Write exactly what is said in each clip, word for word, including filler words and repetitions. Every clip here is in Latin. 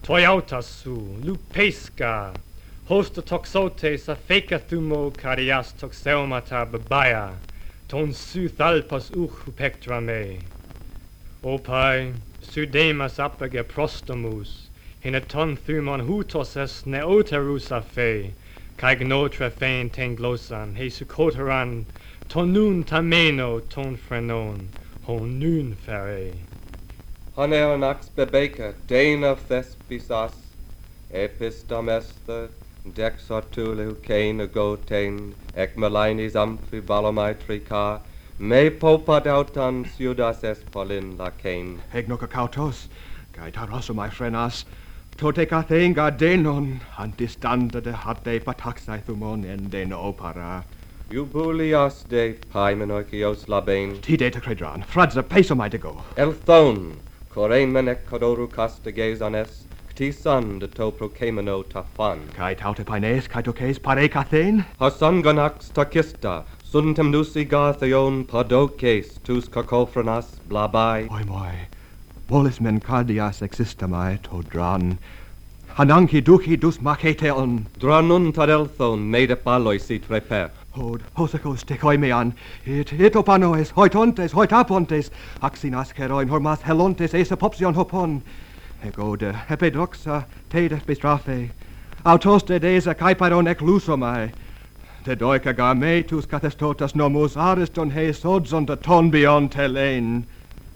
Toyauta-su, lupesca, hosta toxotes a feca thumo carias toxeomata babaya, ton su thalpas uch pectra me. Opai, sudemas apage prostomus, in a ton thumon hutos es neoterus a fe, cae gnotra fein ten glosan, he sucoteran, ton nun tameno ton frenon, hon nun fere. Haneonax bebeca, dana thespisas, epistom esther, dexartulu cain agotain, ec malinis amphi balomai trica, me popadautan ciudas espolin lacain. Egnoca cautos, gaetarosum frenas, tote cathein gardenon, antistanda de hate pataxae thumon enden opera. Eubulias de paimenoicios labain. Tide te credran, fradza pesomai de go. Elthon, coremen ec codoru castigazones, ctisan de to procameno ta fan. Cae taute paines, cae toces pare cathein? Hasangonax takista, suntem nusi gartheon padoces, tus cacophronas blabai. Oi moi, volis men cardias existamae to dran, hananci duci dus maceteon. Dranun tad elthon mede palloi sit reper. Hod, hosecos tecoimean, it itopanoes, hoitontes, hoitapontes, axinas ceroin hormas helontes esapopsion hopon, egode hepedoxa tedes bistrafe, autoste desa caiparon eclusomae, te doica garmetus cathestotas nomus ariston he sodzon de ton bion telein.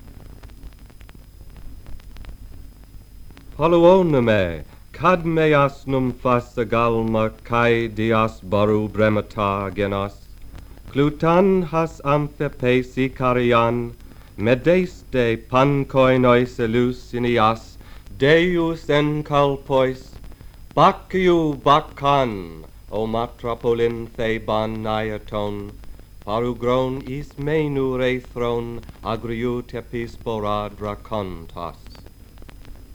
Paluoneme, cad meas num fassa galma cae dias baru bremata genas, glutan has amphe pesi carian, medeste pancoinois elusinias, deus en calpois, baciu bacan, o matrapolin theban naeton, parugron is menu rethron agriut epispora dracontas.